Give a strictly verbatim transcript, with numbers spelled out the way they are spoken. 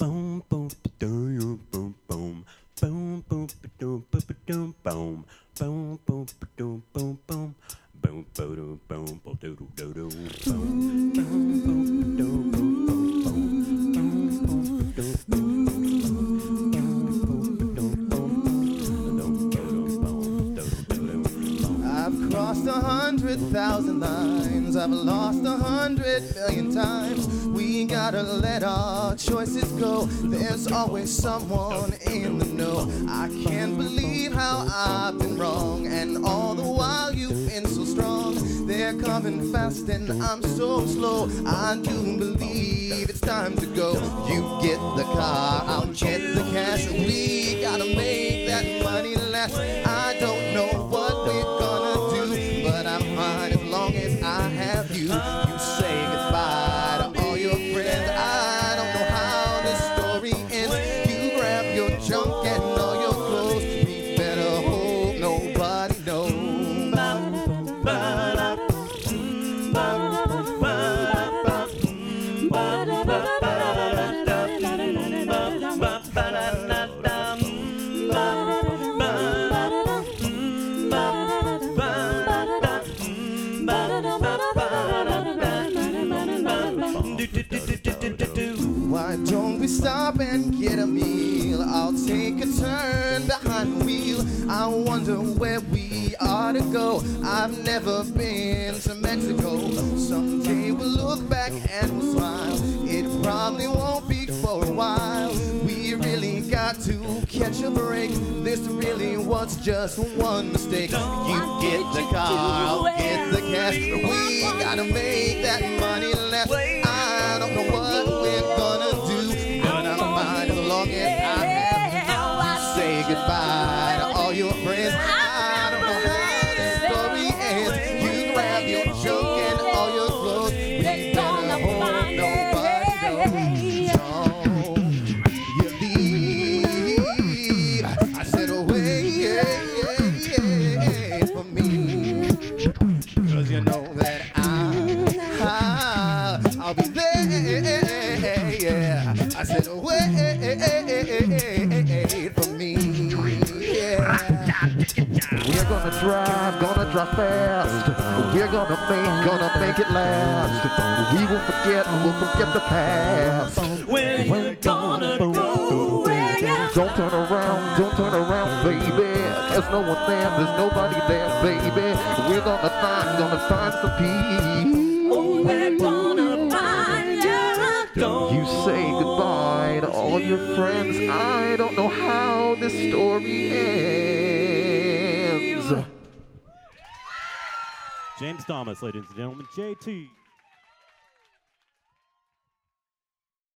boom, boom, boom, boom, boom, boom, boom, boom, boom, boom, boom, boom, boom, boom, boom. Boom, boom, boom, boom, boom, boom, boom, boom, boom, boom, I've crossed a hundred thousand lines. I've lost a hundred million times. We gotta let our choices go. There's always someone in the know. I can't believe how I've been wrong, and all the while you've been so strong. They're coming fast and I'm so slow. I do believe it's time to go. You get the car, I'll get the cash. We gotta make that money last. I don't know what we're gonna do, but I'm fine as long as I have you. You say goodbye to all your friends. I don't know how this story ends. You grab your junk and all your clothes. We better hope nobody knows. Why don't we stop and get a meal? I'll take a turn behind the wheel. I wonder where we ought to go. I've never been to Mexico. Someday we'll look back and we'll smile. It probably won't be for a while. We really got to catch a break. This really was just one mistake. You get the car, I'll get the cash. We gotta make that money last. I don't know what we're gonna do, but I'm fine as long as I have you. Say goodbye to all your friends. I don't know how this story ends. You grab your junk and all your clothes. We better hope nobody knows. Don't you leave. I said away for me, 'cause you know that I, I I'll be there. Yeah, I said wait for me. Yeah. We're gonna drive, gonna drive fast. We're gonna make, gonna make it last. We won't forget, we'll forget the past. When we're gonna go where you Don't turn around, don't turn around, baby. There's no one there, there's nobody there, baby. We're gonna find, gonna find some peace. Oh, we're gonna find you. You say goodbye to all your friends. I don't know how this story ends. James Thomas, ladies and gentlemen, J T.